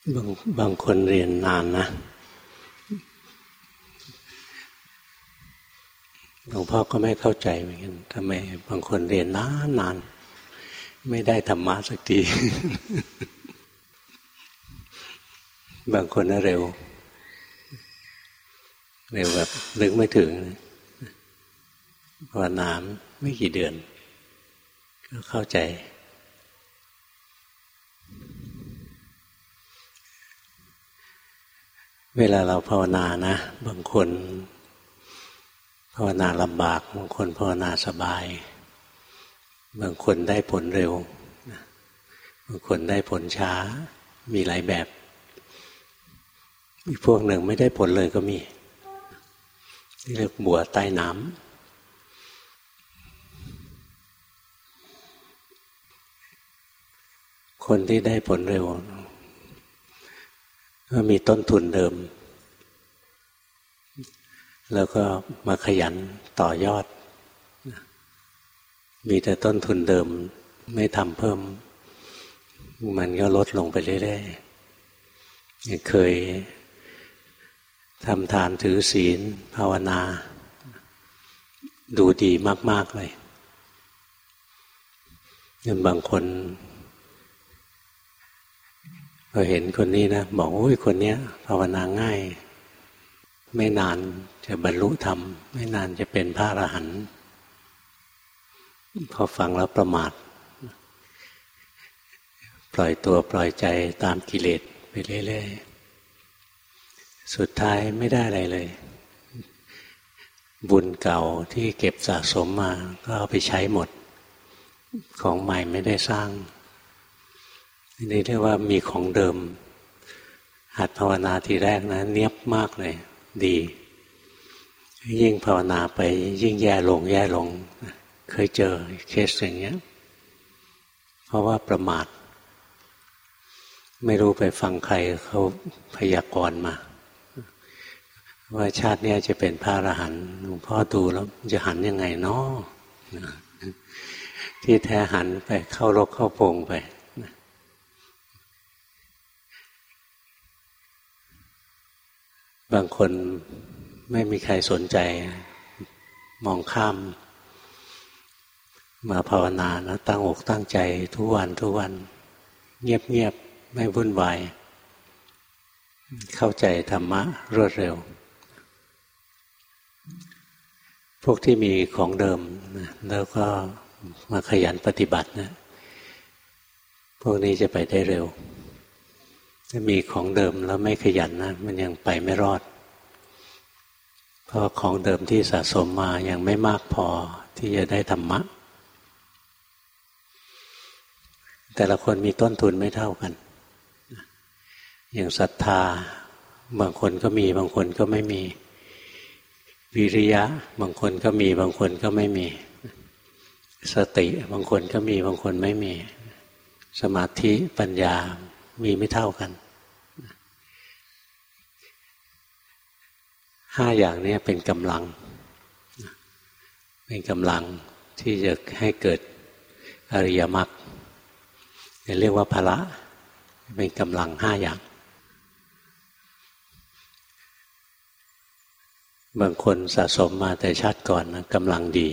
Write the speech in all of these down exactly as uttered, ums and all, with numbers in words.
บางบางคนเรียนนานนะหลวงพ่อก็ไม่เข้าใจเหมือนกันทำไมบางคนเรียนนานนานไม่ได้ธรรมะสักที บางคนน่ะเร็วเร็วแบบนึกไม่ถึงภาวนาไม่กี่เดือนก็เข้าใจเวลาเราภาวนานะบางคนภาวนาลำบากบางคนภาวนาสบายบางคนได้ผลเร็วบางคนได้ผลช้ามีหลายแบบอีกพวกหนึ่งไม่ได้ผลเลยก็มีที่เรียกบัวใต้น้ำคนที่ได้ผลเร็วก็มีต้นทุนเดิมแล้วก็มาขยันต่อยอดมีแต่ต้นทุนเดิมไม่ทำเพิ่มมันก็ลดลงไปเรื่อยๆเคยทำทานถือศีลภาวนาดูดีมากๆเลยยังบางคนพอเห็นคนนี้นะบอกโอ้ยคนเนี้ยภาวนาง่ายไม่นานจะบรรลุธรรมไม่นานจะเป็นพระอรหันต์พอฟังแล้วประมาทปล่อยตัวปล่อยใจตามกิเลสไปเรื่อยๆสุดท้ายไม่ได้อะไรเลยบุญเก่าที่เก็บสะสมมาก็เอาไปใช้หมดของใหม่ไม่ได้สร้างนี่เรียกว่ามีของเดิมหัดภาวนาทีแรกนะเนียบมากเลยดียิ่งภาวนาไปยิ่งแย่ลงแย่ลงเคยเจอเคสอย่างเงี้ยเพราะว่าประมาทไม่รู้ไปฟังใครเขาพยากรณ์มาว่าชาตินี้จะเป็นพระอรหันต์หลวงพ่อดูแล้วจะหันยังไงเนาะที่แท้หันไปเข้ารกเข้าโพงไปบางคนไม่มีใครสนใจมองข้ามมาภาวนานะตั้งอกตั้งใจทุกวันทุกวันเงียบๆไม่วุ่นวายเข้าใจธรรมะรวดเร็วพวกที่มีของเดิมนะแล้วก็มาขยันปฏิบัตินะพวกนี้จะไปได้เร็วถ้ามีของเดิมแล้วไม่ขยันนะมันยังไปไม่รอดเพราะของเดิมที่สะสมมายังไม่มากพอที่จะได้ธรรมะแต่ละคนมีต้นทุนไม่เท่ากันอย่างศรัทธาบางคนก็มีบางคนก็ไม่มีวิริยะบางคนก็มีบางคนก็ไม่มีสติบางคนก็มีบางคนไม่มีสมาธิปัญญามีไม่เท่ากันห้าอย่างนี้เป็นกำลังเป็นกำลังที่จะให้เกิดอริยมรรคเรียกว่าพละเป็นกำลังห้าอย่างบางคนสะสมมาแต่ชาติก่อนนะกำลังดี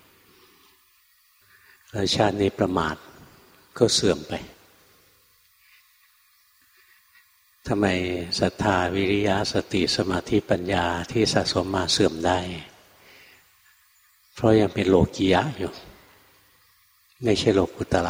แล้วชาตินี้ประมาทก็เสื่อมไปทำไมศรัทธาวิริยะสติสมาธิปัญญาที่สะสมมาเสื่อมได้เพราะยังเป็นโลกียะอยู่ไม่ใช่โลกุตระ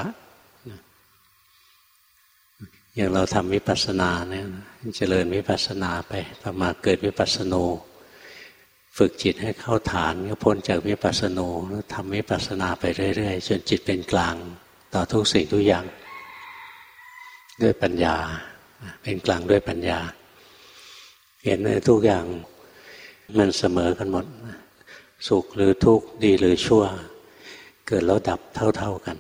อย่างเราทำวิปัสสนาเนี่ยเจริญวิปัสสนาไปต่อมาเกิดวิปัสสโนฝึกจิตให้เข้าฐานก็พ้นจากวิปัสสโนแล้วทำวิปัสสนาไปเรื่อยๆจนจิตเป็นกลางต่อทุกสิ่งทุกอย่างด้วยปัญญาเป็นกลางด้วยปัญญาเห็นเลยทุกอย่างมันเสมอกันหมดสุขหรือทุกข์ดีหรือชั่วเกิดแล้วดับเท่าๆกัน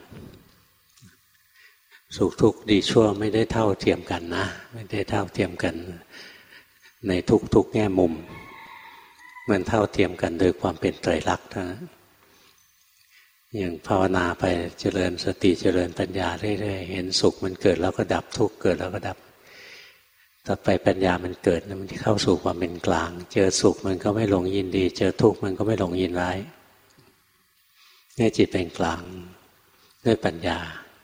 สุขทุกข์ดีชั่วไม่ได้เท่าเทียมกันนะไม่ได้เท่าเทียมกันในทุกๆแง่มุมมันเท่าเทียมกันโดยความเป็นไตรลักษณ์นะอย่างภาวนาไปเจริญสติเจริญปัญญาเรื่อยๆเห็นสุขมันเกิดแล้วก็ดับทุกข์เกิดแล้วก็ดับต่อไปปัญญามันเกิดมันเข้าสู่ความเป็นกลางเจอสุขมันก็ไม่หลงยินดีเจอทุกข์มันก็ไม่หลงยินร้ายนี่จิตเป็นกลางด้วยปัญญา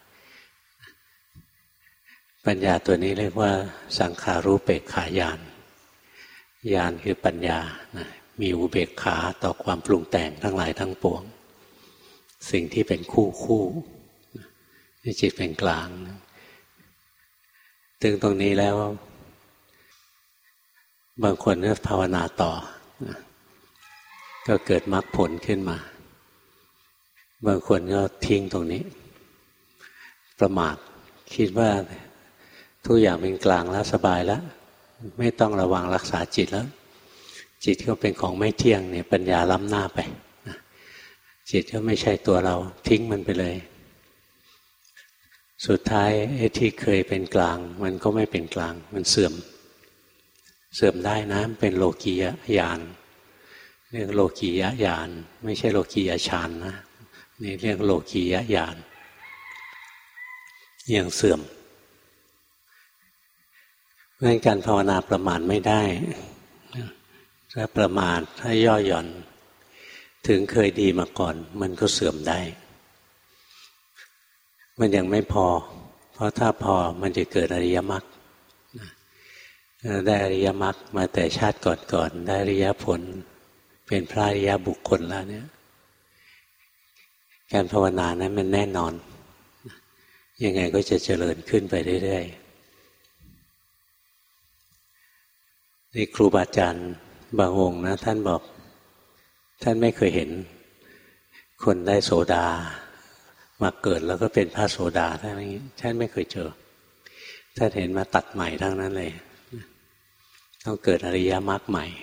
ปัญญาตัวนี้เรียกว่าสังขารูปเปกขาญาณญาณคือปัญญานะมีอุเบกขาต่อความปรุงแต่งทั้งหลายทั้งปวงสิ่งที่เป็นคู่คู่นี่จิตเป็นกลางถึงตรงนี้แล้วบางคนก็ภาวนาต่อก็เกิดมรรคผลขึ้นมาบางคนก็ทิ้งตรงนี้ประมาทคิดว่าทุกอย่างเป็นกลางแล้วสบายแล้วไม่ต้องระวังรักษาจิตแล้วจิตก็เป็นของไม่เที่ยงเนี่ยปัญญาล้ำหน้าไปจิตก็ไม่ใช่ตัวเราทิ้งมันไปเลยสุดท้ายไอ้ที่เคยเป็นกลางมันก็ไม่เป็นกลางมันเสื่อมเสื่อมได้นะเป็นโลกียญาณเรียกโลกียญาณไม่ใช่โลกียฌานนะนี่เรียกโลกียญาณยังเสื่อมเพราะฉะนั้นการภาวนาประมาทไม่ได้ถ้าประมาทถ้าย่อหย่อนถึงเคยดีมาก่อนมันก็เสื่อมได้มันยังไม่พอเพราะถ้าพอมันจะเกิดอริยมรรคได้อริยมรรคมาแต่ชาติก่อนๆได้อริยผลเป็นพระอริยบุคคลแล้วเนี่ยการภาวนานั้นมันแน่นอนยังไงก็จะเจริญขึ้นไปเรื่อยๆนี่ครูบาอาจารย์บางองค์นะท่านบอกท่านไม่เคยเห็นคนได้โสดามาเกิดแล้วก็เป็นพระโสดาท่านอย่างนี้ท่านไม่เคยเจอท่านเห็นมาตัดใหม่ทั้งนั้นเลยต้องเกิดอริยมรรคใหม่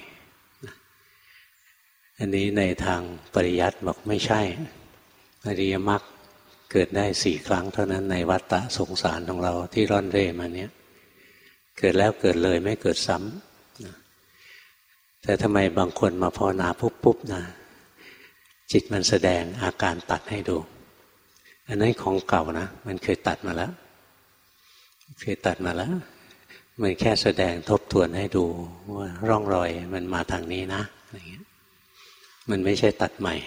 อันนี้ในทางปริยัติบอกไม่ใช่อริยมรรคเกิดได้สี่ครั้งเท่านั้นในวัฏฏะสงสารของเราที่ร่อนเร่มาเนี้ยเกิดแล้วเกิดเลยไม่เกิดซ้ำแต่ทำไมบางคนมาภาวนาปุ๊บๆนะจิตมันแสดงอาการตัดให้ดูอันนั้นของเก่านะมันเคยตัดมาแล้วเคยตัดมาแล้วมันแค่แสดงทบทวนให้ดูว่าร่องรอยมันมาทางนี้นะอะไรเงี้ยมันไม่ใช่ตัดใหม่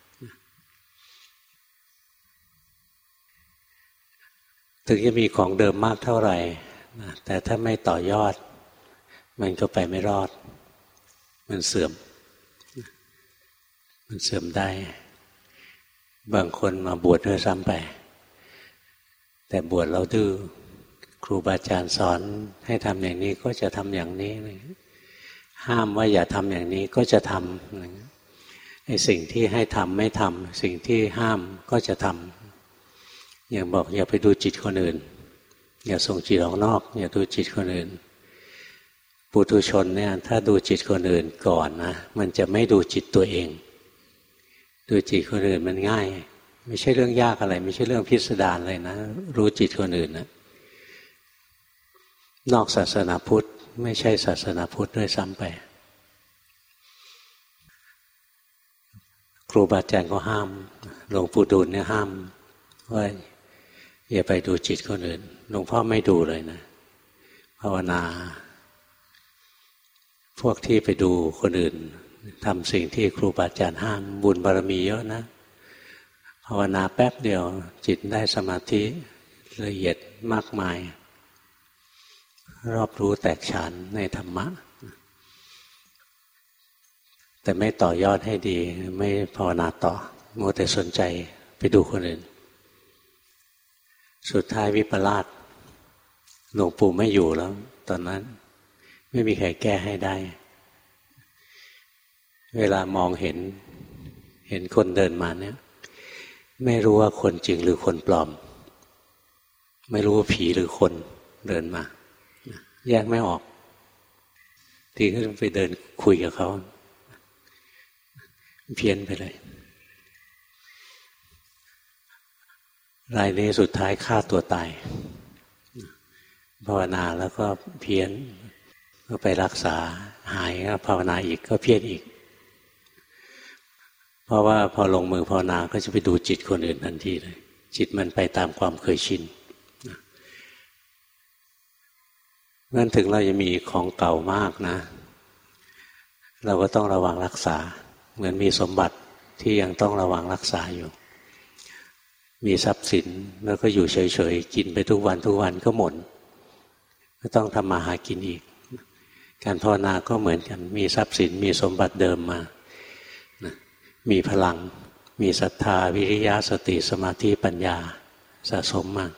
ถึงจะมีของเดิมมากเท่าไหร่แต่ถ้าไม่ต่อยอดมันก็ไปไม่รอดมันเสื่อมมันเสื่อมได้บางคนมาบวชด้วยซ้ำไปแต่บวชเราดื้อครูบาอาจารย์สอนให้ทำอย่างนี้ก็จะทำอย่างนี้ห้ามว่าอย่าทำอย่างนี้ก็จะทำไอ้สิ่งที่ให้ทำไม่ทำสิ่งที่ห้ามก็จะทำอย่างบอกอย่าไปดูจิตคนอื่นอย่าส่งจิตออกนอกอย่าดูจิตคนอื่นปุถุชนเนี่ยถ้าดูจิตคนอื่นก่อนนะมันจะไม่ดูจิตตัวเองดูจิตคนอื่นมันง่ายไม่ใช่เรื่องยากอะไรไม่ใช่เรื่องพิสดารเลยนะรู้จิตคนอื่นนะนอกศาสนาพุทธไม่ใช่ศาสนาพุทธด้วยซ้ำไปครูบาอาจารย์ก็ห้ามหลวงปู่ดูลเนี่ยห้ามว่าอย่าไปดูจิตคนอื่นหลวงพ่อไม่ดูเลยนะภาวนาพวกที่ไปดูคนอื่นทำสิ่งที่ครูบาอาจารย์ห้ามบุญบารมีเยอะนะภาวนาแป๊บเดียวจิตได้สมาธิละเอียดมากมายรอบรู้แตกฉานในธรรมะแต่ไม่ต่อยอดให้ดีไม่ภาวนาต่อมัวแต่สนใจไปดูคนอื่นสุดท้ายวิปลาสหลวงปู่ไม่อยู่แล้วตอนนั้นไม่มีใครแก้ให้ได้เวลามองเห็นเห็นคนเดินมาเนี่ยไม่รู้ว่าคนจริงหรือคนปลอมไม่รู้ว่าผีหรือคนเดินมาแยกไม่ออกทีก็ไปเดินคุยกับเขาเพี้ยนไปเลยรายนี้สุดท้ายฆ่าตัวตายภาวนาแล้วก็เพี้ยนก็ไปรักษาหายก็ภาวนาอีกก็เพี้ยนอีกเพราะว่าพอลงมือภาวนาก็จะไปดูจิตคนอื่นทันทีเลยจิตมันไปตามความเคยชินงั้นถึงเราจะมีของเก่ามากนะเราก็ต้องระวังรักษาเหมือนมีสมบัติที่ยังต้องระวังรักษาอยู่มีทรัพย์สินแล้วก็อยู่เฉยๆกินไปทุกวันทุกวันก็หมดก็ต้องทำมาหากินอีกการภาวนาก็เหมือนกันมีทรัพย์สินมีสมบัติเดิมมามีพลังมีศรัทธาวิริยะสติสมาธิปัญญาสะสมมา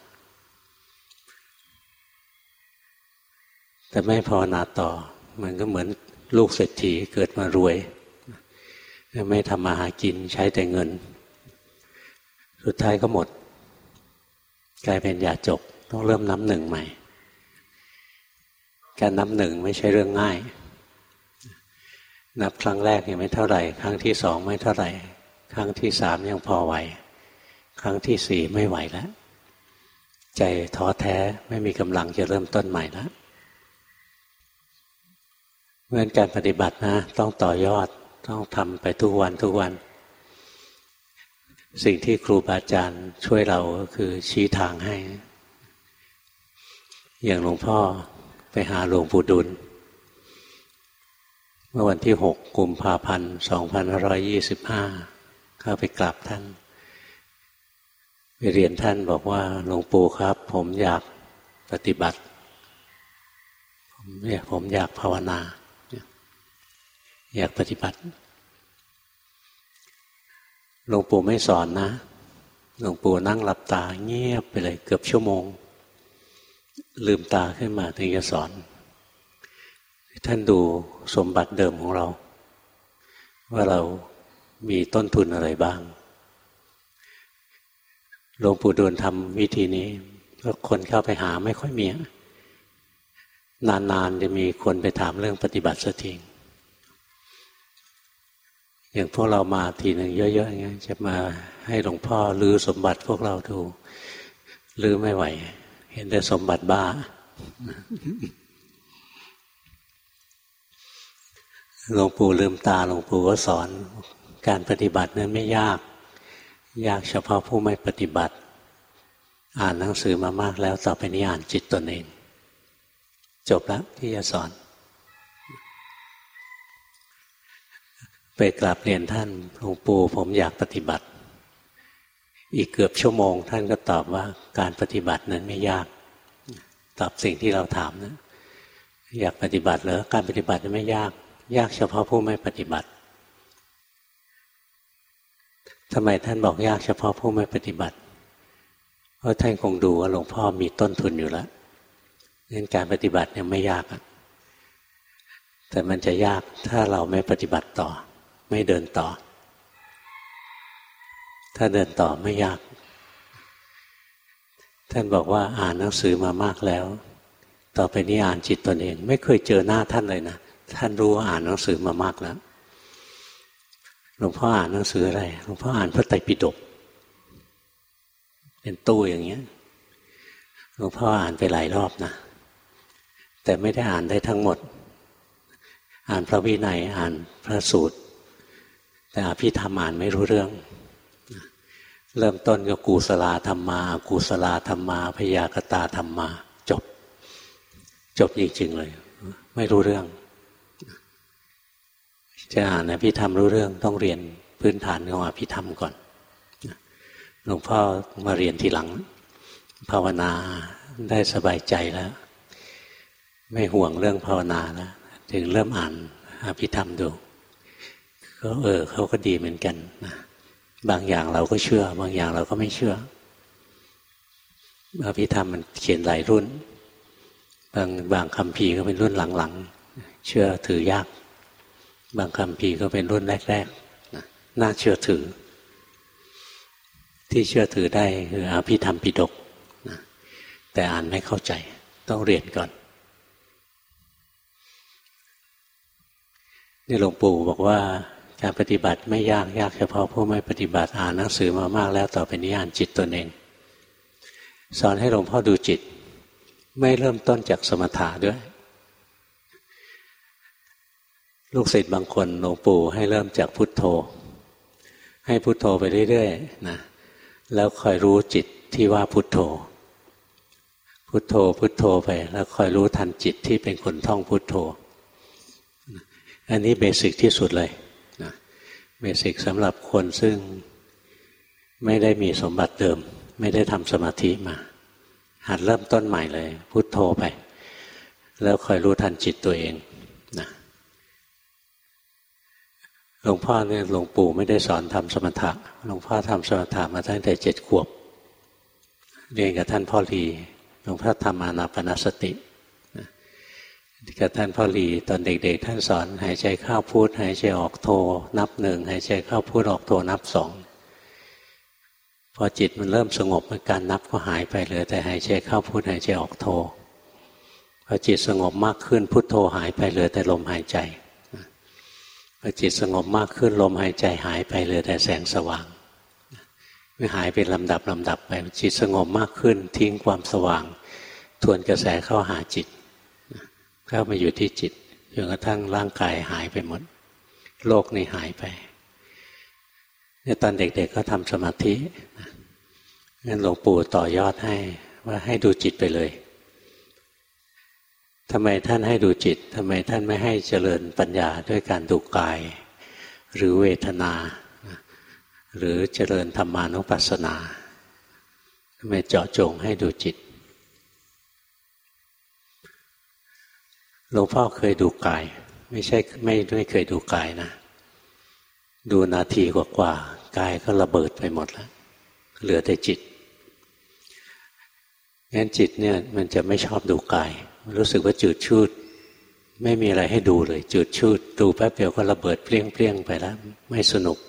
แต่ไม่ภาวนาต่อมันก็เหมือนลูกเศรษฐีเกิดมารวยไม่ทำมาหากินใช้แต่เงินสุดท้ายก็หมดกลายเป็นยาจกต้องเริ่มนับหนึ่งใหม่การนับหนึ่งไม่ใช่เรื่องง่ายนับครั้งแรกยังไม่เท่าไหร่ครั้งที่สองไม่เท่าไหร่ครั้งที่สามยังพอไหวครั้งที่สี่ไม่ไหวแล้วใจท้อแท้ไม่มีกำลังจะเริ่มต้นใหม่แล้วเพราะฉะนั้นการปฏิบัตินะต้องต่อยอดต้องทำไปทุกวันทุกวันสิ่งที่ครูบาอาจารย์ช่วยเราก็คือชี้ทางให้อย่างหลวงพ่อไปหาหลวงปู่ดุลเมื่อวันที่หกกุมภาพันธ์สองพันห้าร้อยยี่สิบห้าเข้าไปกราบท่านไปเรียนท่านบอกว่าหลวงปู่ครับผมอยากปฏิบัติผมอยากผมอยากภาวนาอยากปฏิบัติหลวงปู่ไม่สอนนะหลวงปู่นั่งหลับตาเงียบไปเลยเกือบชั่วโมงลืมตาขึ้นมาถึงจะสอนท่านดูสมบัติเดิมของเราว่าเรามีต้นทุนอะไรบ้างหลวงปู่ดูลทำวิธีนี้ก็คนเข้าไปหาไม่ค่อยมีนานๆจะมีคนไปถามเรื่องปฏิบัติสักทีอย่างพวกเรามาทีหนึ่งเยอะๆอย่างเงี้ยจะมาให้หลวงพ่อลื้อสมบัติพวกเราดูลื้อไม่ไหวเห็นแต่สมบัติบ้าหลวงปู่ลืมตาหลวงปู่ก็สอนการปฏิบัตินั้นไม่ยากยากเฉพาะผู้ไม่ปฏิบัติอ่านหนังสือมามากแล้วต่อไปนี้อ่านจิตตนเองจบแล้วที่จะสอนไปกราบเรียนท่านหลวงปู่ผมอยากปฏิบัติอีกเกือบชั่วโมงท่านก็ตอบว่าการปฏิบัตินั้นไม่ยากตอบสิ่งที่เราถามนะอยากปฏิบัติเหรอการปฏิบัตินั้นไม่ยากยากเฉพาะผู้ไม่ปฏิบัติทำไมท่านบอกยากเฉพาะผู้ไม่ปฏิบัติเพราะท่านคงดูว่าหลวงพ่อมีต้นทุนอยู่แล้วงั้นการปฏิบัติเนี่ยไม่ยากแต่มันจะยากถ้าเราไม่ปฏิบัติต่อไม่เดินต่อถ้าเดินต่อไม่ยากท่านบอกว่าอ่านหนังสือมามากแล้วต่อไปนี้อ่านจิตตนเองไม่เคยเจอหน้าท่านเลยนะท่านรู้ว่าอ่านหนังสือมามากแล้วหลวงพ่ออ่านหนังสืออะไรหลวงพ่ออ่านพระไตรปิฎกเป็นตู้อย่างเงี้ยหลวงพ่ออ่านไปหลายรอบนะแต่ไม่ได้อ่านได้ทั้งหมดอ่านพระวินัยอ่านพระสูตรแต่อภิธรรมอ่านไม่รู้เรื่องเริ่มต้นก็กุศลธรรมาอกุศลธรรมาพยากตาธรรมาจบจบจริงๆเลยไม่รู้เรื่องจะอ่านอภิธรรมรู้เรื่องต้องเรียนพื้นฐานของอภิธรรมก่อนหลวงพ่อมาเรียนทีหลังภาวนาได้สบายใจแล้วไม่ห่วงเรื่องภาวนาแล้วถึงเริ่มอ่านอภิธรรมดูก็เออเขาก็ดีเหมือนกันนะบางอย่างเราก็เชื่อบางอย่างเราก็ไม่เชื่ออภิธรรมมันเขียนหลายรุ่นบางบางคัมภีร์ก็เป็นรุ่นหลังๆเชื่อถือยากบางคัมภีร์ก็เป็นรุ่นแรกๆนะน่าเชื่อถือที่เชื่อถือได้คืออภิธรรมปิฎกนะแต่อ่านไม่เข้าใจต้องเรียนก่อนนี่หลวงปู่บอกว่าการปฏิบัติไม่ยากยากเฉพาะผู้ไม่ปฏิบัติอ่านหนังสือมามากแล้วต่อไปนี้อ่านจิตตนเองสอนให้หลวงพ่อดูจิตไม่เริ่มต้นจากสมถะด้วยลูกศิษย์บางคนหลวงปู่ให้เริ่มจากพุทโธให้พุทโธไปเรื่อยๆนะแล้วคอยรู้จิตที่ว่าพุทโธพุทโธพุทโธไปแล้วคอยรู้ทันจิตที่เป็นคนท่องพุทโธอันนี้เบสิกที่สุดเลยนะเบสิกสำหรับคนซึ่งไม่ได้มีสมบัติเดิมไม่ได้ทำสมาธิมาหัดเริ่มต้นใหม่เลยพุทโธไปแล้วคอยรู้ทันจิตตัวเองนะหลวงพ่อเนี่ยหลวงปู่ไม่ได้สอนทำสมถะหลวงพ่อทำสมถะมาตั้งแต่เจ็ดขวบเรียนกับท่านพ่อลีหลวงพ่อทำอานาปานสติกับท่านพ่อลีตอนเด็กๆท่านสอนหายใจเข้าพุทหายใจออกโทนับหนึ่งหายใจเข้าพุทออกโทนับสองพอจิตมันเริ่มสงบการนับก็หายไปเหลือแต่หายใจเข้าพุทหายใจออกโทพอจิตสงบมากขึ้นพุทโธหายไปเหลือแต่ลมหายใจพอจิตสงบมากขึ้นลมหายใจหายไปเหลือแต่แสงสว่างไม่หายเป็นลำดับลำดับไปจิตสงบมากขึ้นทิ้งความสว่างทวนกระแสเข้าหาจิตเข้ามาอยู่ที่จิตจนกระทั่งร่างกายหายไปหมดโลกนี้หายไปเนี่ยตอนเด็กๆ ก็ทำสมาธิงั้นหลวงปู่ต่อยอดให้ว่าให้ดูจิตไปเลยทำไมท่านให้ดูจิตทำไมท่านไม่ให้เจริญปัญญาด้วยการดูกายหรือเวทนาหรือเจริญธรรมานุปัสสนาทำไมเจาะจงให้ดูจิตหลวงพ่อเคยดูกายไม่ใช่ไม่ไม่เคยดูกายนะดูนาทีกว่าๆกายก็ระเบิดไปหมดแล้วเหลือแต่จิตงั้นจิตเนี่ยมันจะไม่ชอบดูกายรู้สึกว่าจืดชืดไม่มีอะไรให้ดูเลยจืดชืดดูแป๊บเดียวก็ระเบิดเปรี้ยงๆไปแล้วไม่สนุก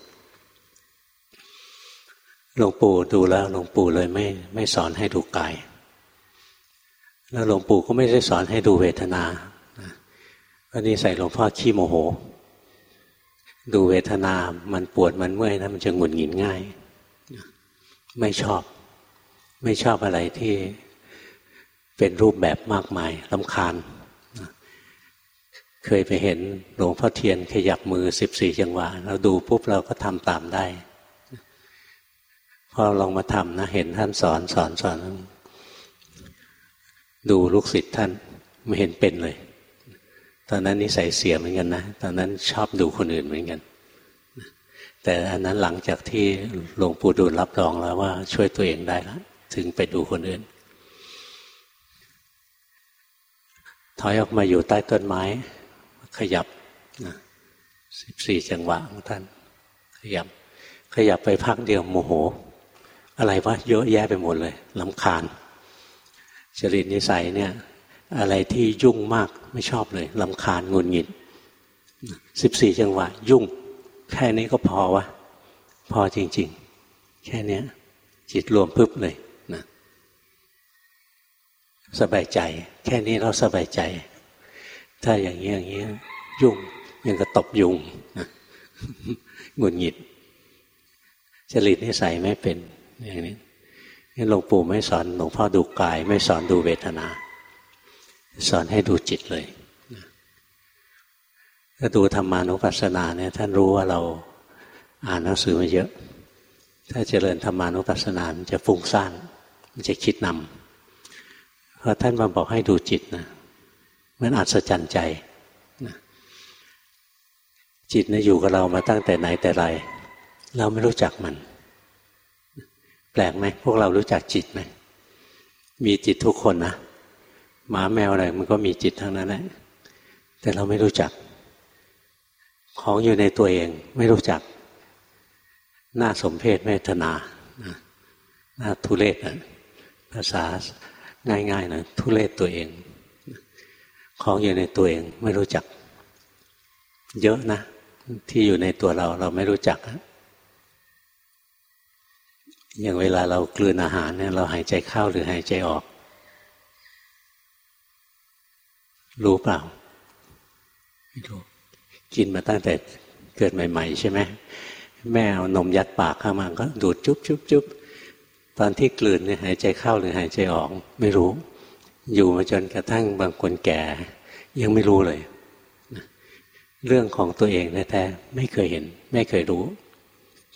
หลวงปู่ดูแล้วหลวงปู่เลยไม่ไม่สอนให้ดูกายแล้วหลวงปู่ก็ไม่ได้สอนให้ดูเวทนาวันนี้ใส่หลวงพ่อขี้โมโหดูเวทนามันปวดมันเมื่อยนะมันจะหงุดหงิดง่ายไม่ชอบไม่ชอบอะไรที่เป็นรูปแบบมากมายรำคาญเคยไปเห็นหลวงพ่อเทียนขยับมือสิบสี่จังหวะเราดูปุ๊บเราก็ทำตามได้พอลองมาทำนะเห็นท่านสอนสอนสอนดูลูกศิษย์ท่านไม่เห็นเป็นเลยตอนนั้นนิสัยเสียเหมือนกันนะตอนนั้นชอบดูคนอื่นเหมือนกันแต่อันนั้นหลังจากที่หลวงปู่ดูลรับรองแล้วว่าช่วยตัวเองได้แล้วถึงไปดูคนอื่นถอยออกมาอยู่ใต้ต้นไม้ขยับนะสิบสี่จังหวะของท่านขยับขยับไปพักเดียวโมโหอะไรวะเยอะแยะไปหมดเลยรำคาญจริตนิสัยเนี่ยอะไรที่ยุ่งมากไม่ชอบเลยรำคาญหงุดหงิดสิบสี่จังหวะยุ่งแค่นี้ก็พอวะพอจริงๆแค่นี้จิตรวมปึ๊บเลยนะสบายใจแค่นี้เราสบายใจถ้าอย่างนี้อย่างนี้ยุ่งยังกระตบยุงนะหงุดหงิดจริตนิสัยไม่เป็นอย่างนี้นี่หลวงปู่ไม่สอนหลวงพ่อดูกายไม่สอนดูเวทนาสอนให้ดูจิตเลยถ้าดูธรรมานุปัสสนาเนี่ยท่านรู้ว่าเราอ่านหนังสือมาเยอะถ้าเจริญธรรมานุปัสสนามันจะฟุ้งซ่านมันจะคิดนำพอท่านมาบอกให้ดูจิตนะมันอัศจรรย์ใจนะจิตนะอยู่กับเรามาตั้งแต่ไหนแต่ไรเราไม่รู้จักมันแปลกไหมพวกเรารู้จักจิตไหมมีจิตทุกคนนะหมาแมวอะไรมันก็มีจิตทั้งนั้นแหละแต่เราไม่รู้จักของอยู่ในตัวเองไม่รู้จักน่าสมเพชเมตนาน่าทุเรศนะภาษาง่ายๆนะทุเรศตัวเองของอยู่ในตัวเองไม่รู้จักเยอะนะที่อยู่ในตัวเราเราไม่รู้จักอย่างเวลาเรากลืนอาหารเนี่ยเราหายใจเข้าหรือหายใจออกรู้เปล่าไม่รู้กินมาตั้งแต่เกิดใหม่ๆใช่ไหมแม่เอานมยัดปากเข้ามาก็ดูดจุ๊บจุ๊บจุ๊บตอนที่กลืนเนี่ยหายใจเข้าหรือหายใจออกไม่รู้อยู่มาจนกระทั่งบางคนแก่ยังไม่รู้เลยเรื่องของตัวเองแท้ๆไม่เคยเห็นไม่เคยรู้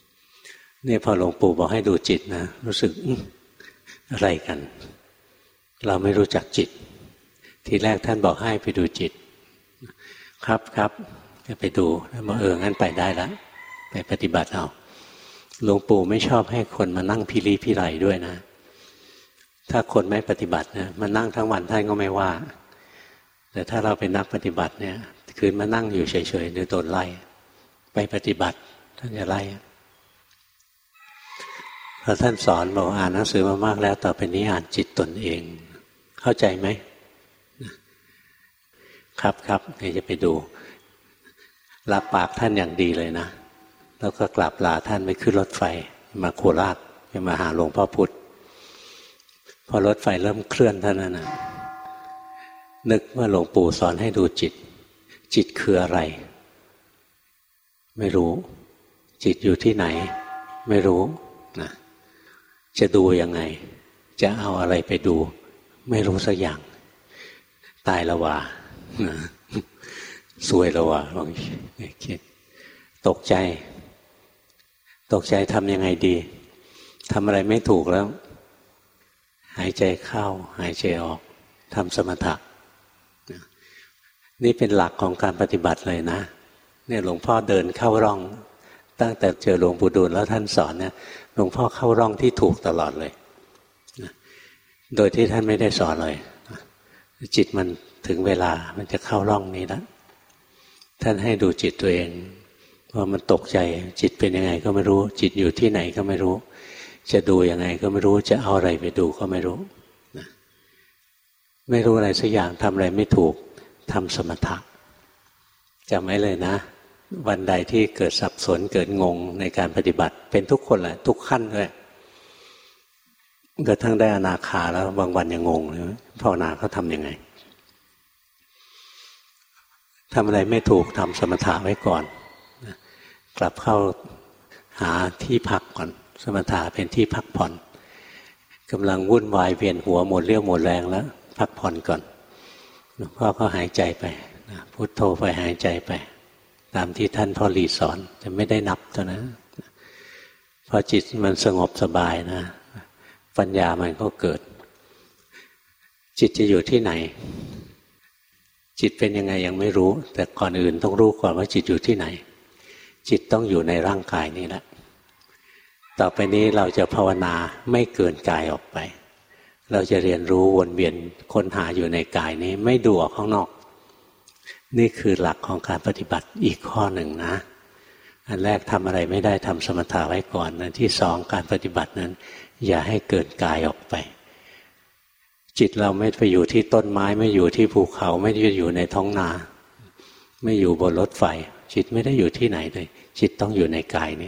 เนี่ยพอหลวงปู่บอกให้ดูจิตนะรู้สึกอะไรกันเราไม่รู้จักจิตทีแรกท่านบอกให้ไปดูจิตครับครับก็ไปดูแล้วมาเอองั้นไปได้แล้วไปปฏิบัติเอาหลวงปู่ไม่ชอบให้คนมานั่งพิลีพิไรด้วยนะถ้าคนไม่ปฏิบัตินะมานั่งทั้งวันท่านก็ไม่ว่าแต่ถ้าเราเป็นนักปฏิบัติเนี่ยคืนมานั่งอยู่เฉยๆเดี๋ยวโดนไล่ไปปฏิบัติท่านจะไล่พอท่านสอนบอกอ่านหนังสือมามากแล้วต่อไปนี้อ่านจิตตนเองเข้าใจไหมครับครับเดี๋ยวจะไปดูรับปากท่านอย่างดีเลยนะแล้วก็กลับลาท่านไปขึ้นรถไฟมาโคราชไปมาหาหลวงพ่อพุธพอรถไฟเริ่มเคลื่อนท่านนั้นนะนึกว่าหลวงปู่สอนให้ดูจิตจิตคืออะไรไม่รู้จิตอยู่ที่ไหนไม่รู้นะจะดูยังไงจะเอาอะไรไปดูไม่รู้สักอย่างตายละว่าสวยละว่าลองคิดตกใจตกใจทำยังไงดีทำอะไรไม่ถูกแล้วหายใจเข้าหายใจออกทำสมถะนี่เป็นหลักของการปฏิบัติเลยนะเนี่ยหลวงพ่อเดินเข้าร่องตั้งแต่เจอหลวงปู่ดูลแล้วท่านสอนเนี่ยหลวงพ่อเข้าร่องที่ถูกตลอดเลยโดยที่ท่านไม่ได้สอนเลยจิตมันถึงเวลามันจะเข้าร่องนี้แล้วท่านให้ดูจิตตัวเองว่ามันตกใจจิตเป็นยังไงก็ไม่รู้จิตอยู่ที่ไหนก็ไม่รู้จะดูยังไงก็ไม่รู้จะเอาอะไรไปดูก็ไม่รู้นะไม่รู้อะไรสักอย่างทำอะไรไม่ถูกทำสมถะจำไว้เลยนะวันใดที่เกิดสับสนเกิดงงในการปฏิบัติเป็นทุกคนแหละทุกขั้นด้วยกระทั่งได้อนาคาแล้วบางวันยังงงเลยภาวนาเขาทำยังไงทำอะไรไม่ถูกทำสมถะไว้ก่อนกลับเข้าหาที่พักก่อนสมถะเป็นที่พักผ่อนกำลังวุ่นวายเวียนหัวหมดเรี่ยวหมดแรงแล้วพักผ่อนก่อนหลวงพ่อก็หายใจไปพุทโธไปหายใจไปตามที่ท่านพ่อหลีสอนจะไม่ได้นับตัวนะพอจิตมันสงบสบายนะปัญญามันก็เกิดจิตจะอยู่ที่ไหนจิตเป็นยังไงยังไม่รู้แต่ก่อนอื่นต้องรู้ก่อนว่าจิตอยู่ที่ไหนจิตต้องอยู่ในร่างกายนี่แหละต่อไปนี้เราจะภาวนาไม่เกินกายออกไปเราจะเรียนรู้วนเวียนค้นหาอยู่ในกายนี้ไม่ดูออกข้างนอกนี่คือหลักของการปฏิบัติอีกข้อหนึ่งนะอันแรกทำอะไรไม่ได้ทำสมถะไว้ก่อนอันที่สองการปฏิบัตินั้นอย่าให้เกินกายออกไปจิตเราไม่ไปอยู่ที่ต้นไม้ไม่อยู่ที่ภูเขาไม่ได้อยู่ในท้องนาไม่อยู่บนรถไฟจิตไม่ได้อยู่ที่ไหนเลยจิตต้องอยู่ในกายนี้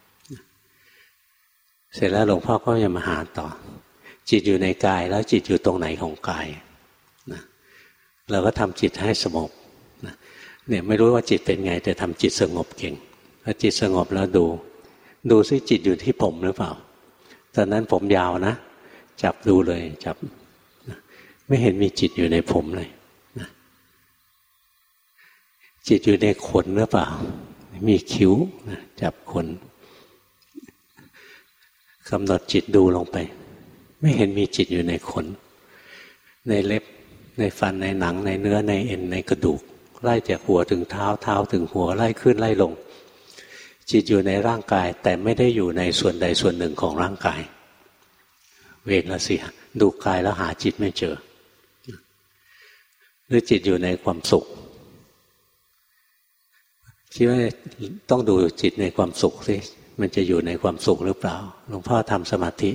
เสร็จแล้วหลวงพ่อก็จะมาหาต่อจิตอยู่ในกายแล้วจิตอยู่ตรงไหนของกายนะเราก็ทำจิตให้สงบนะเนี่ยไม่รู้ว่าจิตเป็นไงแต่ทำจิตสงบเก่งพอจิตสงบแล้วดูดูซิจิตอยู่ที่ผมหรือเปล่าตอนนั้นผมยาวนะจับดูเลยจับนะไม่เห็นมีจิตอยู่ในผมเลยนะจิตอยู่ในขนหรือเปล่ามีคิ้วนะจับขนกำหนดจิตดูลงไปไม่เห็นมีจิตอยู่ในขนในเล็บในฟันในหนังในเนื้อในเอ็นในกระดูกไล่จากหัวถึงเท้าเท้าถึงหัวไล่ขึ้นไล่ลงจิตอยู่ในร่างกายแต่ไม่ได้อยู่ในส่วนใดส่วนหนึ่งของร่างกายเวรละสิดูกายแล้วหาจิตไม่เจอหรือจิตอยู่ในความสุขคิดว่าต้องดูจิตในความสุขสิมันจะอยู่ในความสุขหรือเปล่าหลวงพ่อทำสมาธิ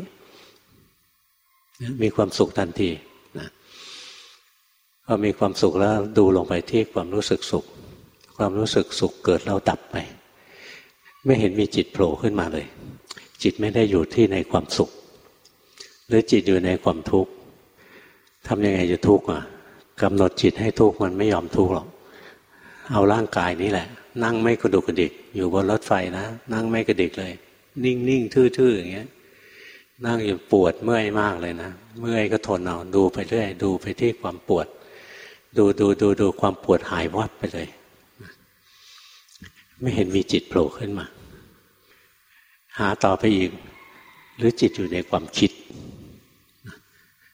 มีความสุขทันทีนะพอมีความสุขแล้วดูลงไปที่ความรู้สึกสุขความรู้สึกสุขเกิดแล้วดับไปไม่เห็นมีจิตโผล่ขึ้นมาเลยจิตไม่ได้อยู่ที่ในความสุขหรือจิตอยู่ในความทุกข์ทำยังไงจะทุกข์อ่ะกำหนดจิตให้ทุกข์มันไม่ยอมทุกข์หรอกเอาร่างกายนี้แหละนั่งไม่กระดุกกระดิกอยู่บนรถไฟนะนั่งไม่กระดิกเลยนิ่งๆทื่อๆอย่างเงี้ยนั่งอยู่ปวดเมื่อยมากเลยนะเมื่อยก็ทนเอาดูไปเรื่อยดูไปที่ความปวดดูดูดูดูความปวดหายวับไปเลยไม่เห็นมีจิตโผล่ขึ้นมาหาต่อไปอีกหรือจิตอยู่ในความคิด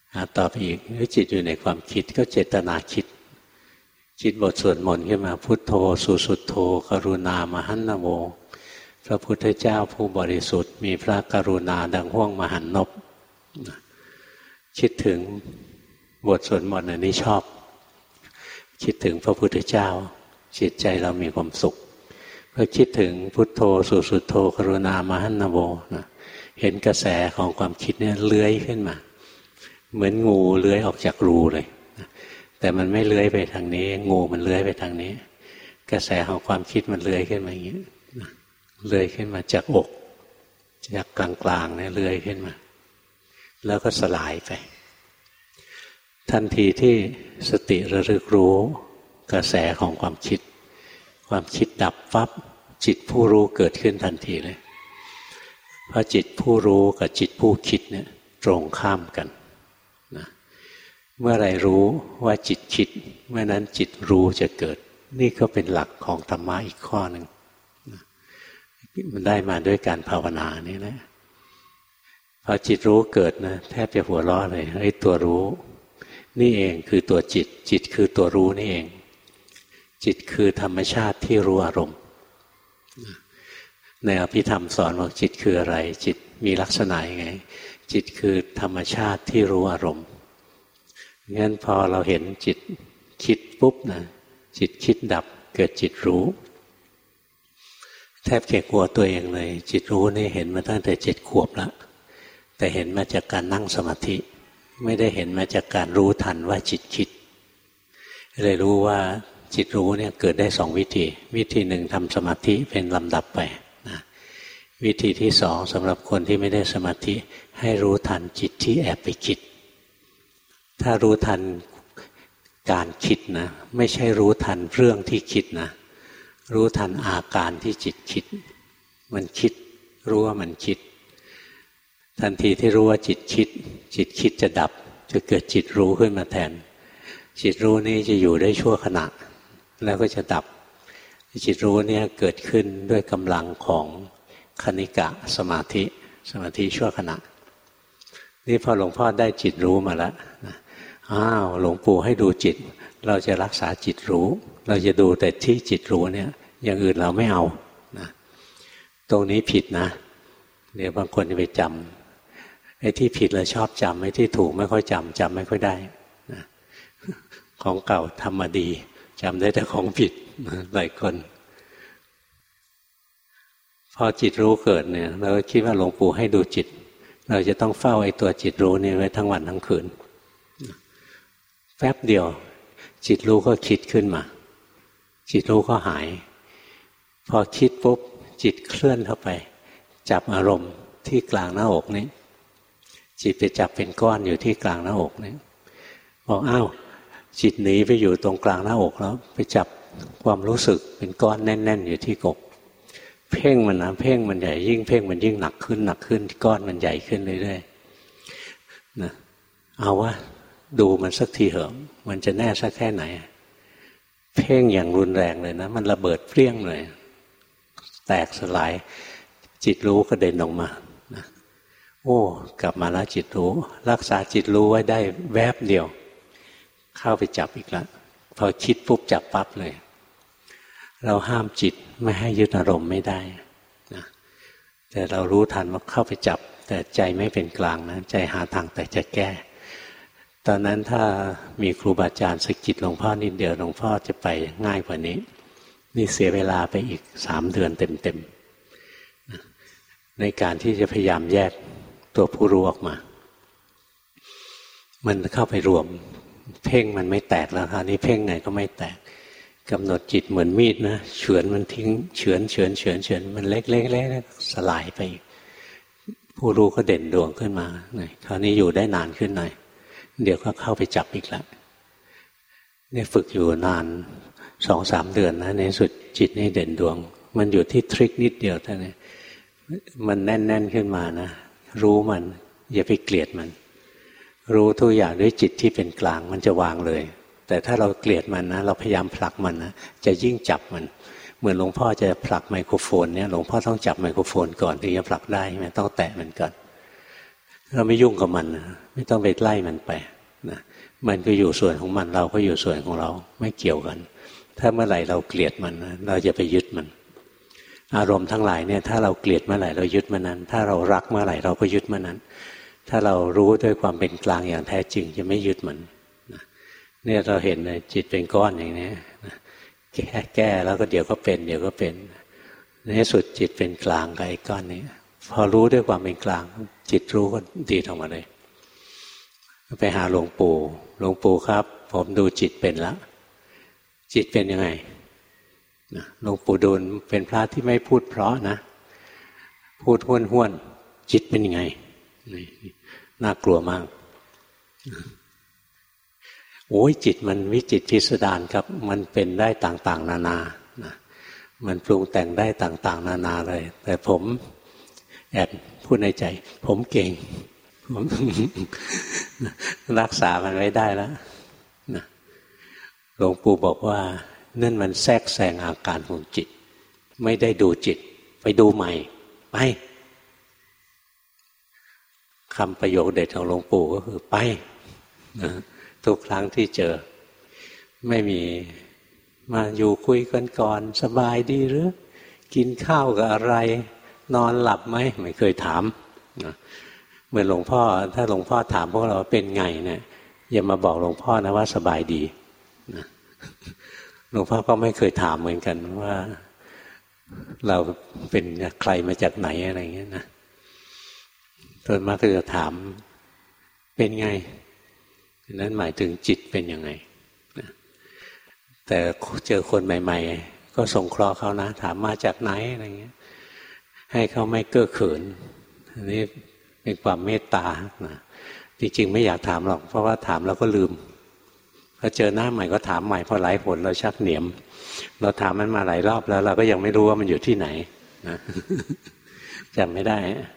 ต่อไปอีกจิตอยู่ในความคิดก็เจตนาคิดจิตบทสวดมนต์ขึ้นมาพุทโธสุสุทโธกรุณามหันนโมพระพุทธเจ้าผู้บริสุทธิ์มีพระกรุณาดังห้วงมหันนบคิดถึงบทสวดมนต์อันนี้ชอบคิดถึงพระพุทธเจ้าจิตใจเรามีความสุขเมื่อคิดถึงพุทโธสุสุทโธกรุณามหันนโมนะเห็นกระแสของความคิดเนี่ยเลื้อยขึ้นมาเหมือนงูเลื้อยออกจากรูเลยแต่มันไม่เลื้อยไปทางนี้งูมันเลื้อยไปทางนี้กระแสของความคิดมันเลื้อยขึ้นมาอย่างนี้เลื้อยขึ้นมาจากอกจากกลางๆเนี่ยเลื้อยขึ้นมาแล้วก็สลายไปทันทีที่สติระลึกรู้กระแสของความคิดความคิดดับปั๊บจิตผู้รู้เกิดขึ้นทันทีเลยเพราะจิตผู้รู้กับจิตผู้คิดเนี่ยตรงข้ามกันนะเมื่อไรรู้ว่าจิตคิดเมื่อนั้นจิตรู้จะเกิดนี่ก็เป็นหลักของธรรมะอีกข้อหนึ่งนะมันได้มาด้วยการภาวนานี่แหละพอจิตรู้เกิดนะแทบจะหัวเราะเลยไอ้ตัวรู้นี่เองคือตัวจิตจิตคือตัวรู้นี่เองจิตคือธรรมชาติที่รู้อารมณ์ในอภิธรรมสอนว่าจิตคืออะไรจิตมีลักษณะยังไงจิตคือธรรมชาติที่รู้อารมณ์งั้นพอเราเห็นจิตคิดปุ๊บนะจิตคิดดับเกิดจิตรู้แทบแก่กลัวตัวเองเลยจิตรู้นี่เห็นมาตั้งแต่เจ็ดขวบแล้วแต่เห็นมาจากการนั่งสมาธิไม่ได้เห็นมาจากการรู้ทันว่าจิตคิดเลยรู้ว่าจิตรู้เนี่ยเกิดได้สองวิธีวิธีหนึ่งทำสมาธิเป็นลำดับไปนะวิธีที่สองสำหรับคนที่ไม่ได้สมาธิให้รู้ทันจิตที่แอบไปคิดถ้ารู้ทันการคิดนะไม่ใช่รู้ทันเรื่องที่คิดนะรู้ทันอาการที่จิตคิดมันคิดรู้ว่ามันคิดทันทีที่รู้ว่าจิตคิดจิตคิดจะดับจะเกิดจิตรู้ขึ้นมาแทนจิตรู้นี้จะอยู่ได้ชั่วขณะแล้วก็จะดับจิตรู้เนี่ยเกิดขึ้นด้วยกำลังของคณิกะสมาธิสมาธิชั่วขณะนี่พอหลวงพ่อได้จิตรู้มาแล้วนะอ้าวหลวงปู่ให้ดูจิตเราจะรักษาจิตรู้เราจะดูแต่ที่จิตรู้เนี่ยอย่างอื่นเราไม่เอานะตรงนี้ผิดนะเดี๋ยวบางคนจะไปจำไอ้ที่ผิดเราชอบจำไอ้ที่ถูกไม่ค่อยจำจำไม่ค่อยได้นะของเก่าทำมาดีจำได้แต่ของผิดหลายคนพอจิตรู้เกิดเนี่ยเราก็คิดว่าหลวงปู่ให้ดูจิตเราจะต้องเฝ้าไอ้ตัวจิตรู้นี่ไว้ทั้งวันทั้งคืนแป๊บเดียวจิตรู้ก็คิดขึ้นมาจิตรู้ก็หายพอคิดปุ๊บจิตเคลื่อนเข้าไปจับอารมณ์ที่กลางหน้าอกนี้จิตไปจับเป็นก้อนอยู่ที่กลางหน้าอกนี้บอกอ้าวจิตหนีไปอยู่ตรงกลางหน้าอกแล้วไปจับความรู้สึกเป็นก้อนแน่นๆอยู่ที่กกเพ่งมันนะเพ่งมันใหญ่ยิ่งเพ่งมันยิ่งหนักขึ้นหนักขึ้นก้อนมันใหญ่ขึ้นเรื่อยๆนะเอาวะดูมันสักทีเหอะมันจะแน่สักแค่ไหนเพ่งอย่างรุนแรงเลยนะมันระเบิดเปรี้ยงเลยแตกสลายจิตรู้กระเด็นออกมานะโอ้กลับมาแล้วจิตรู้รักษาจิตรู้ไว้ได้แวบเดียวเข้าไปจับอีกแล้วพอคิดปุ๊บจับปั๊บเลยเราห้ามจิตไม่ให้ยึดอารมณ์ไม่ได้นะแต่เรารู้ทันว่าเข้าไปจับแต่ใจไม่เป็นกลางนะใจหาทางแต่จะแก้ตอนนั้นถ้ามีครูบาอาจารย์สะกิดหลวงพ่อนิดเดียวหลวงพ่อจะไปง่ายกว่านี้นี่เสียเวลาไปอีกสามเดือนเต็มๆนะในการที่จะพยายามแยกตัวผู้รู้ออกมามันเข้าไปรวมเพ่งมันไม่แตกแล้วคราวนี้เพ่งไงก็ไม่แตกกำหนดจิตเหมือนมีดนะเฉือนมันทิ้งเฉือนเฉือนเฉือนเฉือนมันเล็กเล็กเล็กสลายไปผู้รู้ก็เด่นดวงขึ้นมาหน่อยคราวนี้อยู่ได้นานขึ้นหน่อยเดี๋ยวก็เข้าไปจับอีกแล้วเนี่ยฝึกอยู่นานสองสามเดือนนะในสุดจิตนี่เด่นดวงมันอยู่ที่ทริคนิดเดียวเท่านั้นมันแน่นๆขึ้นมานะรู้มันอย่าไปเกลียดมันรู้ทุกอย่างด้วยจิตที่เป็นกลางมันจะวางเลยแต่ถ้าเราเกลียดมันนะเราพยายามผลักมันนะจะยิ่งจับมันเหมือนหลวงพ่อจะผลักไมโครโฟนเนี่ยหลวงพ่อต้องจับไมโครโฟนก่อนถึงจะผลักได้ใช่ไหมต้องแตะมันก่อนเราไม่ยุ่งกับมันไม่ต้องไปไล่มันไปนะมันก็อยู่ส่วนของมันเราก็อยู่ส่วนของเราไม่เกี่ยวกันถ้าเมื่อไหร่เราเกลียดมันเราจะไปยึดมันอารมณ์ทั้งหลายเนี่ยถ้าเราเกลียดเมื่อไหร่เรายึดมันนั้นถ้าเรารักเมื่อไหร่เราก็ยึดมันนั้นถ้าเรารู้ด้วยความเป็นกลางอย่างแท้จริงจะไม่ยึดมันนะเนี่ยเราเห็นเลยจิตเป็นก้อนอย่างนี้นะแก้แก้แล้วก็เดี๋ยวก็เป็นเดี๋ยวก็เป็นในที่สุดจิตเป็นกลางกับไอ้ก้อนนี้พอรู้ด้วยความเป็นกลางจิตรู้ก็ดีออกมาเลยไปหาหลวงปู่หลวงปู่ครับผมดูจิตเป็นแล้วจิตเป็นยังไงหลวงปู่ดูลเป็นพระที่ไม่พูดเพราะนะพูดห้วนห้วนจิตเป็นยังไงน่ากลัวมากโอ้ยจิตมันวิจิตรพิสดารครับมันเป็นได้ต่างๆนานานะมันปรุงแต่งได้ต่างๆนานาเลยแต่ผมแอบพูดในใจผมเก่งผมรักษามันไว้ได้แล้วนะหลวงปู่บอกว่านั่นมันแทรกแซงอาการของจิตไม่ได้ดูจิตไปดูใหม่ไปคำประโยคเด็ดของหลวงปู่ก็คือไปนะทุกครั้งที่เจอไม่มีมาอยู่คุยกันก่อนสบายดีหรือกินข้าวกับอะไรนอนหลับไหมไม่เคยถามนะเหมือนหลวงพ่อถ้าหลวงพ่อถามพวกเราเป็นไงเนี่ยอย่ามาบอกหลวงพ่อนะว่าสบายดีนะหลวงพ่อก็ไม่เคยถามเหมือนกันว่าเราเป็นใครมาจากไหนอะไรเงี้ยนะส่วนมากก็จะถามเป็นไงนั้นหมายถึงจิตเป็นยังไงนะแต่เจอคนใหม่ๆก็สงเคราะห์เขานะถามมาจากไหนอะไรเงี้ยให้เขาไม่เก้อเขินอันนี้เป็นความเมตตานะจริงๆไม่อยากถามหรอกเพราะว่าถามแล้วก็ลืมพอเจอหน้าใหม่ก็ถามใหม่พอหลายผลเราชักเหนียมเราถามมันมาหลายรอบแล้วเราก็ยังไม่รู้ว่ามันอยู่ที่ไหนนะจำไม่ได้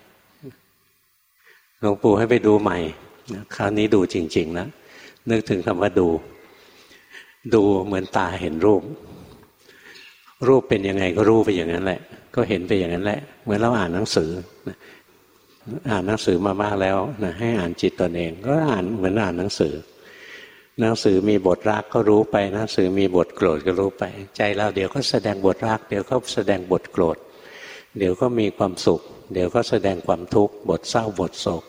หลวงปู่ให้ไปดูใหม่คราวนี้ดูจริงๆนะนึกถึงคำว่าดูดูเหมือนตาเห็นรูปรูปเป็นยังไงก็รู้ไปอย่างนั้นแหละก็เห็นไปอย่างนั้นแหละเหมือนเราอ่านหนังสืออ่านหนังสือมามากแล้วนะให้อ่านจิตตนเองก็อ่านเหมือนอ่านหนังสือหนังสือมีบทรักก็รู้ไปหนังสือมีบทโกรธก็รู้ไปใจเราเดี๋ยวก็แสดงบทรักเดี๋ยวก็แสดงบทโกรธเดี๋ยวก็มีความสุขเดี๋ยวก็แสดงความทุกข์บทเศร้าบทโศก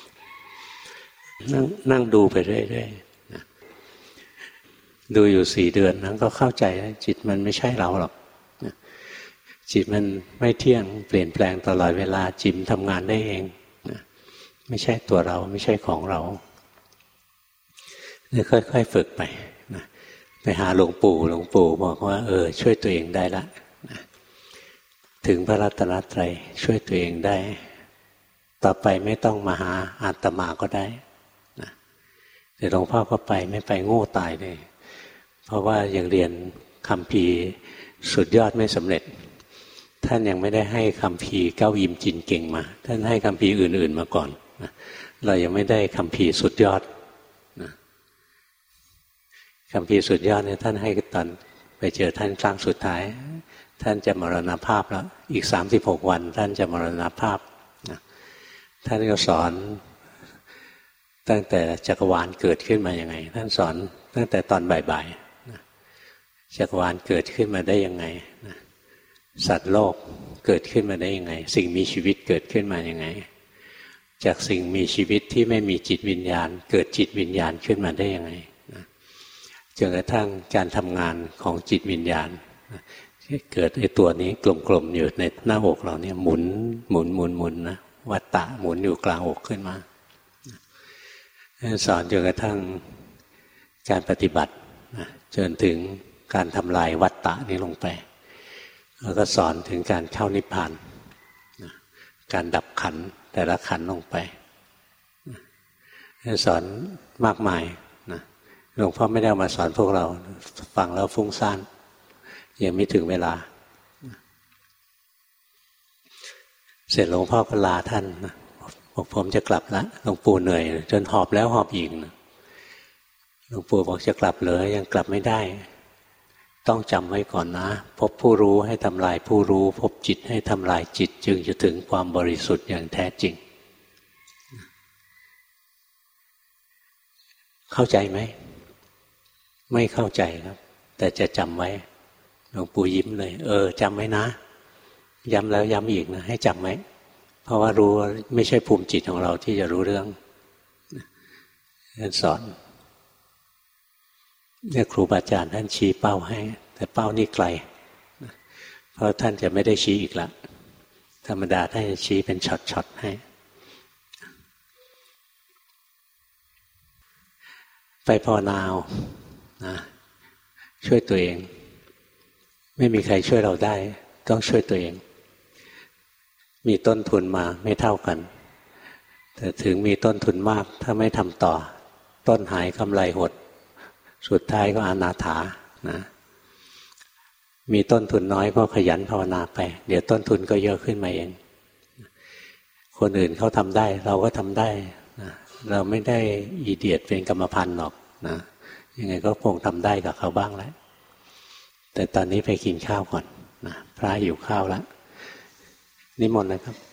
นั่งนั่งดูไปเรื่อยๆนะดูอยู่สี่เดือนนั้นก็เข้าใจจิตมันไม่ใช่เราหรอกนะจิตมันไม่เที่ยงเปลี่ยนแปลงตลอดเวลาจิตทำงานได้เองนะไม่ใช่ตัวเราไม่ใช่ของเราเนี่ยค่อยๆฝึกไปนะไปหาหลวงปู่หลวงปู่บอกว่าเออช่วยตัวเองได้ละนะถึงพระรัตนตรัยช่วยตัวเองได้ต่อไปไม่ต้องมาหาอาตมาก็ได้นะแต่หลวงพ่อก็ไปไม่ไปโง่ตายเลยเพราะว่ายังเรียนคัมภีร์สุดยอดไม่สำเร็จท่านยังไม่ได้ให้คัมภีร์เก้ายิมจินเก่งมาท่านให้คัมภีร์อื่นๆมาก่อนนะเรายังไม่ได้คัมภีร์สุดยอดคำพีสุดยอดเนี่ยท่านให้ตอนไปเจอท่านครั้งสุดท้ายท่านจะมรณภาพแล้วอีกสามสิบหกวันท่านจะมรณภาพนะท่านก็สอนตั้งแต่จักรวาลเกิดขึ้นมาอย่างไงท่านสอนตั้งแต่ตอนบ่ายๆนะจักรวาลเกิดขึ้นมาได้ยังไงนะสัตว์โลกเกิดขึ้นมาได้ยังไงสิ่งมีชีวิตเกิดขึ้นมายังไงจากสิ่งมีชีวิตที่ไม่มีจิตวิญญาณเกิดจิตวิญญาณขึ้นมาได้ยังไงจนกระทั่งการทำงานของจิตวิญญาณเกิดไอ้ตัวนี้กลมๆอยู่ในหน้าอกเราเนี่ยหมุนหมุนหมุนหมุนนะวัฏฏะหมุนอยู่กลางอกขึ้นมาสอนจนกระทั่งการปฏิบัติจนถึงการทำลายวัฏฏะนี้ลงไปแล้วก็สอนถึงการเข้านิพพานการดับขันธ์แต่ละขันธ์ลงไปสอนมากมายหลวงพ่อไม่ได้เอามาสอนพวกเราฟังแล้วฟุ้งซ่านยังไม่ถึงเวลาเสร็จหลวงพ่อก็ลาท่านบอกผมจะกลับแล้วหลวงปู่เหนื่อยจนหอบแล้วหอบอีกหลวงปู่บอกจะกลับเลยยังกลับไม่ได้ต้องจำไว้ก่อนนะพบผู้รู้ให้ทำลายผู้รู้พบจิตให้ทำลายจิตจึงจะถึงความบริสุทธิ์อย่างแท้จริงเข้าใจไหมไม่เข้าใจครับแต่จะจำไว้หลวงปู่ยิ้มเลยเออจำไว้นะย้ำแล้วย้ำอีกนะให้จำไว้เพราะว่ารู้ว่าไม่ใช่ภูมิจิตของเราที่จะรู้เรื่องท่านสอนเนี่ยครูบาอาจารย์ท่านชี้เป้าให้แต่เป้านี่ไกลเพราะท่านจะไม่ได้ชี้อีกละธรรมดาท่านจะชี้เป็นช็อตๆให้ไปภาวนานะช่วยตัวเองไม่มีใครช่วยเราได้ต้องช่วยตัวเองมีต้นทุนมาไม่เท่ากันแต่ถึงมีต้นทุนมากถ้าไม่ทำต่อต้นหายกำไรหดสุดท้ายก็อนาถานะมีต้นทุนน้อยก็ขยันภาวนาไปเดี๋ยวต้นทุนก็เยอะขึ้นมาเองคนอื่นเขาทำได้เราก็ทำได้นะเราไม่ได้อีเดียดเป็นกรรมพันธุ์หรอกนะยังไงก็คงทำได้กับเขาบ้างแล้วแต่ตอนนี้ไปกินข้าวก่อนนะพระหิวข้าวแล้วนิมนต์นะครับ